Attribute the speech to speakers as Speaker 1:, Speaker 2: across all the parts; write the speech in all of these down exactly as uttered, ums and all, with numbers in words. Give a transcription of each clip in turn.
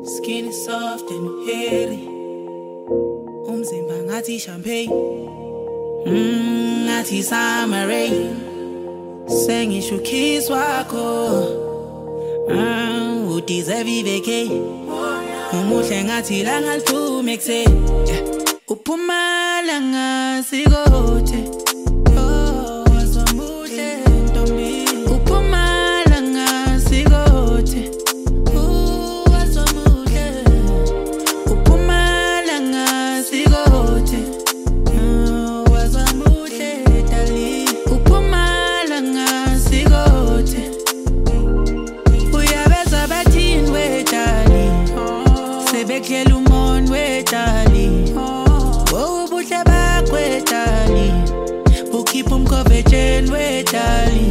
Speaker 1: Skin soft and hairy. Umzimba ngathi champagne. Mmm, ngathi summer rain. Sengisho kiss wakho. Ah, udeserve iveke. Umuhle ngathi langa liphume ekuseni. Uphuma langa sikothe. Oh, wasomuhle ntombi. Uphuma langa sikothe. Bekela umon wetali oh ubuhle bakho wetali ukhipha umkhovetsheni wetali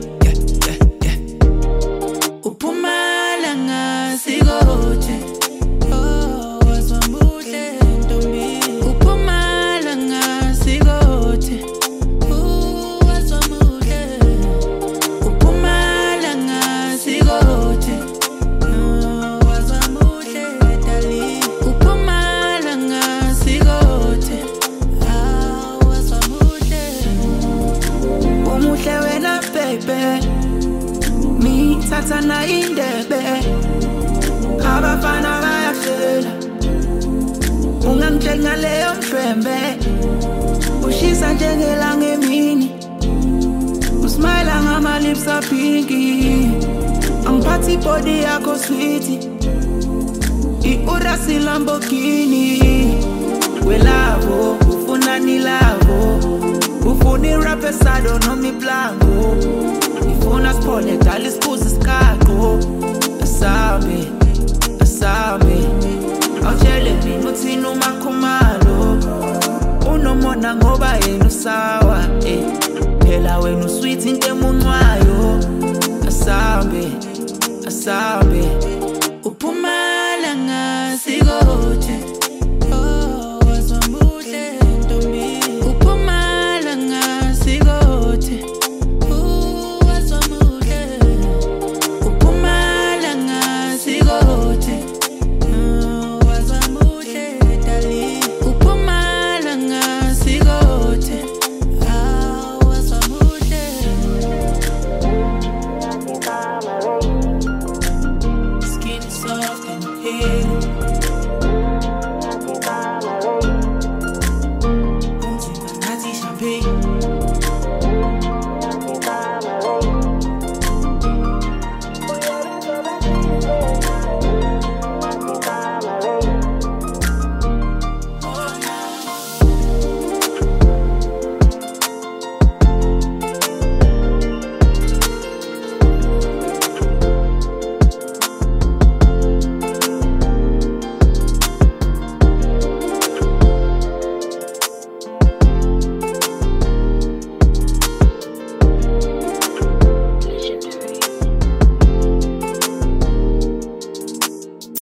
Speaker 1: uphuma langa sikothe oh wasomuhle ntombi uphuma langa sikothe oh wasomuhle uphuma langa sikothe Mi tatana indebe abafana bayafela ungangithenga leyo mfembe ushisa njengelanga emini usmile ngama lips are pinky angiphathi body yakho sweetie iurasi Lamborghini welavo ufuna nilavo ufuni rap pesado no mi blanco ufuna spole dali scusi skako asabe asabe awutshele mina uthi noma khumalo unomona ngoba yena usawa eh phela wena usweet into emunwayo asabe asabe uphuma langa sikothe soft and pale.